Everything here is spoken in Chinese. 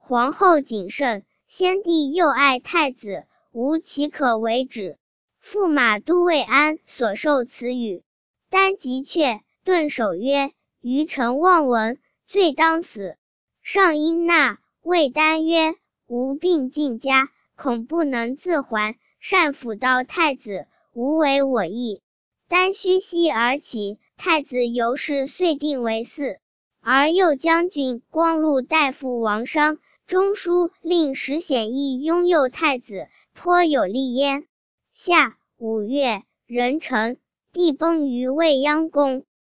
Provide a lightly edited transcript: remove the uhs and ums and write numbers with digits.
皇后谨慎，先帝又爱太子，无其可为止。驸马都尉安所受此语，丹即却，顿首曰：余臣妄闻，罪当死。上因纳，谓丹曰：吾病尽家，恐不能自还，善辅道太子，无违我意。丹虚息而起，太子由是遂定为嗣。而右将军光禄大夫王商中书令史显义拥佑太子，颇有力焉。夏5月，壬辰，帝崩于未央宫。